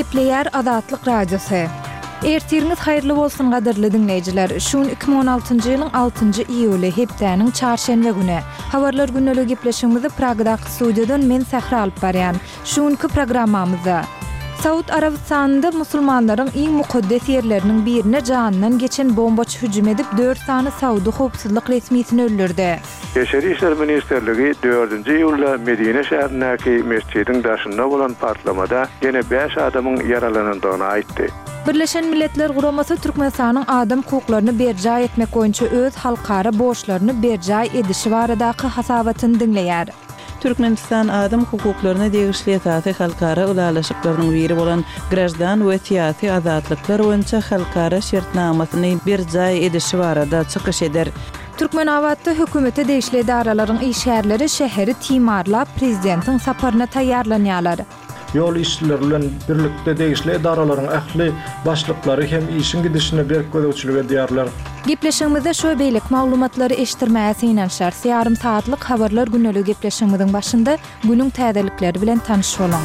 Nükleer Azatlyk Radiosu. Ertiriniz hayırlı bolsun gaderli dinleyijiler. Şun 2016-njy ýylyň 6-njy iýuly hepdeniň çarşembe güni. Habarlar günnälik gepleşigimizi Pragdaky studiýadan men Sahra alyp barýan. Şunky programmamyzda Saud Arabistanynda musulmanlaryň iň mukaddes ýerleriniň birine janynyň geçen bombaçy hüjüm edip 4 sany Saudy howpsuzlyk resmiýetini öldürdi. Eşeri İşler Ministerligi 4-nji iýulda Medine şäherindäki mescidiň daşynda bolan partlamada ýene 5 adamyň yaralanandygyny aýtdy. Birleşen Milletler Guramasy Türkmenistanyň adam hukuklaryny berja etmek boýunça öz halkara borçlaryny berja edişi baradaky hasabatyny dinleýär. Türkmenistan adam hukuklaryna degişli ýaty halkara ulaşyklarynyň biri bolan grajdan we tiýaty azatlyklar boýunça halkara şertnamasyny berja edişi barada çykyş eder. Türkmenawatda hökümete degişli edaralaryň işgärleri şäheri timarlap prezidentiň saparyna taýýarlanýarlar. Yol işçiler bilen birlikde degişli edaralaryň ähli başlyklary hem işin gidişine berk gözüçülük edýärler. Gepleşigimizde şo beýlik maglumatlary eşitdirmäsi inanşar. Yarım saatlyk habarlar günnälik gepleşigimiziň başynda günüň täzelikleri bilen tanyş bolan.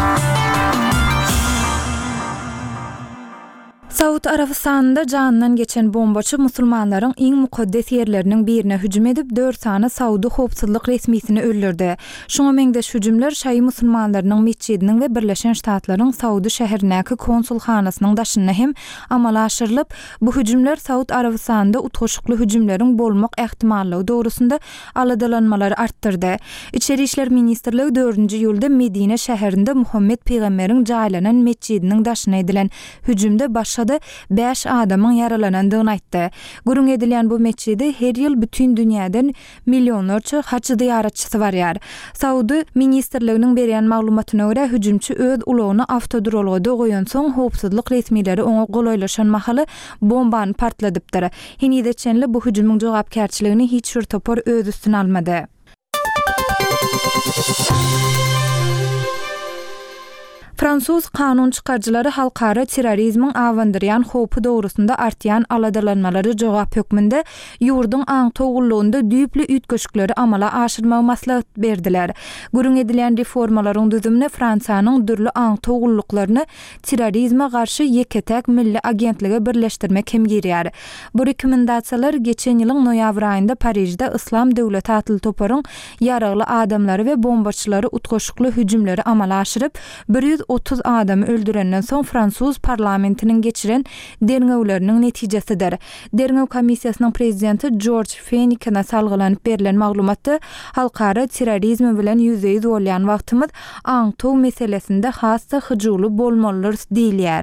Saud Arabistanynda janynyň geçen bombaçy musulmanlaryň iň mukaddes ýerleriniň birine hüjüm edip 4 sany Saudy howpsuzlyk resmiýetini öldürdi. Şoňa meňdeş hüjümler şaý musulmanlarynyň mescidiniň we Birleşen Ştatlaryň Saudy şäherindäki konsulhanasynyň daşyna hem amala aşyrylyp, bu hüjümler Saud Arabistanynda utgaşykly hüjümleriň bolmak ähtimalligi dogrusynda aladalanmalary artdyrdy. İçeri işler ministrligi 4-nji iýulda Medine şäherinde Muhammed Peýgamberiň jaýlanan mescidiniň daşyna edilen hüjümde başga 5 adamyň yaralanandygyny aýtdy. Gurun edilen bu mescidi her ýyl bütün dünýäden millionlarça haç ziyaretçisi barýar. Saudy ministrliginiň berýän maglumatyna görä hüjümçi öz ulagyny awtodrolga goýan soň howpsuzlyk resmiýetleri oňa golaýlaşan mahaly bombany partladypdyr. Hinide çenli bu hüjümüň jogapkärçiligini hiç bir topar öz üstüne almady. Fransuz kanun çıkarcıları halkara terrorizmin awandyrýan howpy dogrusunda artýan aladalanmalary jogap hökmünde ýurdun aň togulluğunda düýpli ütgeşikleri amala aşyrmagy maslahat berdiler. Gurun edilen reformalaryň düzümine Fransanyň dürli aň togulluklaryny terrorizme garşy ýeketek milli agentligi birleşdirmek hem girýär. Bu rekomendasiýalar geçen ýylyň noýabr aýynda Parijde Islam Döwleti atly toparyň ýaragly adamlary we bombaçylary utgaşykly hüjümleri amala aşyryp 130 adamy öldürenden soň Fransuz parlamentiniň geçiren derňewleriniň netijesidir. Derňew komissiýasynyň prezidenti George Fenikine salgylanyp berilen maglumatda halkara terrorizm bilen ýüze-ýüz bolýan wagtymyz aňtow meselesinde hassa hyjyly bolmalydyr diýilýär.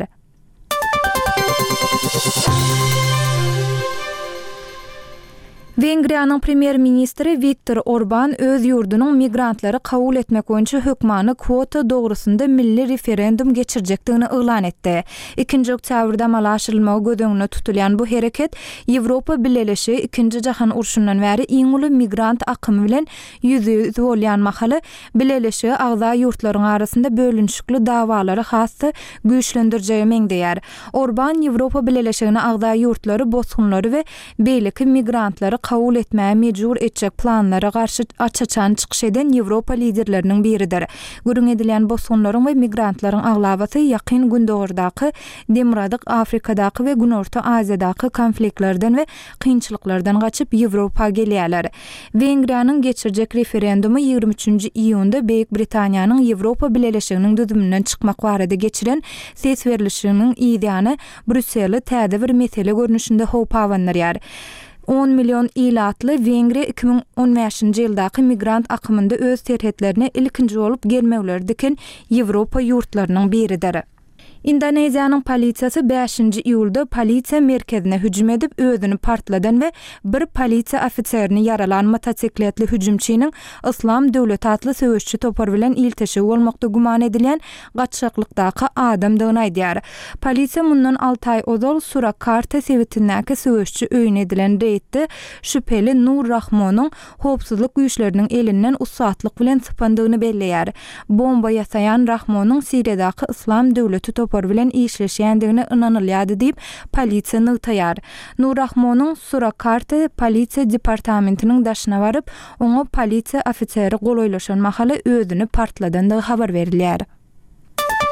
Wengriýanyň premier ministri Viktor Orban öz ýurdunyň migrantlary kabul etmek boýunça hökmany kwota dogrusunda milli referendum geçirjekdigini elan etdi. 2-nji oktýabrda amala aşyrylmagy göz tutulýan bu hereket Ýewropa Birleşigi 2-nji jahan urşundan bäri iň uly migrant akymy bilen ýüze-ýüz bolýan mahaly Birleşigi agza ýurtlaryň arasynda bölünşikli dawalary hasy güýçlendirjegi meňdeýär. Orban Ýewropa Birleşigine agza ýurtlary, bosgunlary we beýleki migrantlary kabul etmäge mejbur etjek planlara garşy açaçan çykyş eden Ýewropa liderleriniň biridir. Gurun edilen bosgunlaryň we migrantlaryň aglabasy ýakyn gündogurdaky demiradyk Afrikadaky we Günorta Aziýadaky konfliktlerden we kynçylyklardan gaçyp Ýewropa gelýärler. Wengriýanyň geçirjek referendumy 23-nji iýunda Beýik Britaniýanyň Ýewropa Birleşiginiň düzümünden çykmak barada geçiren ses berilişiniň ýa-da Brüsseli täze bir mesele görnüşinde howpa awandyrýar. 10 milyon ilatly Wengriýa 2015-nji ýyldaky migrant akymynda öz terhetlerine ilkinji bolup gelmegleri diken Ýewropa ýurtlarynyň biridir. Indoneziýanyň polisiýasy 5-nji iýulda polisiýa merkezine hüjüm edip özüni partladan we bir polisiýa ofitserini yaralan motosikletli hüjümçiniň Islam Döwleti atly söwüşçi topar bilen iltişi bolmakda guman edilen gaçşaklykdaky adamdygyny aýdýar. Polisiýa mundan 6 aý ozal Surakarta sewitindäki söwüşçi öýüne edilen reýtde şüpheli Nur Rahmonyň howpsuzlyk güýçleriniň elinden usatlyk bilen sypandygyny belleýär. Bomba ýasayan Rahmonyň Siriýadaky Islam Döwleti topar bilen işleşýändigine ynanylýardy diýip polisiýa nygtaýar. Nur Rahmonyň Surakarta polisiýa departamentiniň daşyna baryp, oňa polisiýa ofiseri golaýlaşan mahaly özüni partladandygy habar berilýär.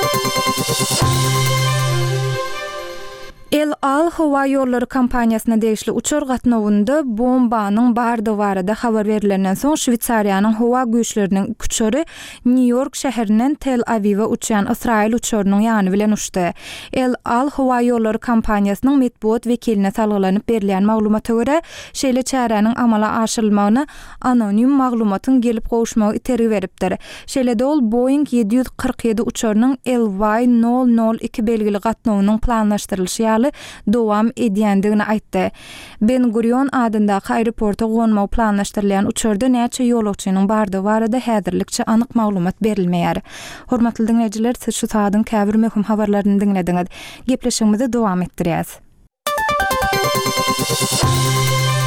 El Al Hava Yolları kampaniýasyna degişli uçar gatnawynda bombanyň bardy barada habar berilenden soň Şwitsariýanyň hawa güýçleriniň uçary New York şäherinden Tel Aviw'a uçan Israil uçarynyň ýany bilen uçdy. El Al Hava Yolları kampaniýasynyň medeniýet wekiline salgylanyp berilýän maglumata görä, şeýle çäranyň amala aşyrylmagyna anonim maglumatyň gelip gowuşmagy iteri beripdir. Şeýle de ol Boeing 747 uçarynyň LY002 belgili gatnawynyň planlaşdyrylyşy dowam edýändigini aýtdy. Ben Gurion adyndaky aeroporta gonmagy planlaşdyrylýan uçarda näçe ýolagçynyň bardy barada häzirlikçe anyk maglumat berilmeýär. Hormatly dinleýijiler, siz şu saýdyň käbir möhüm habarlaryny dinlediňiz. Gepleşigimizi dowam etdirýäs.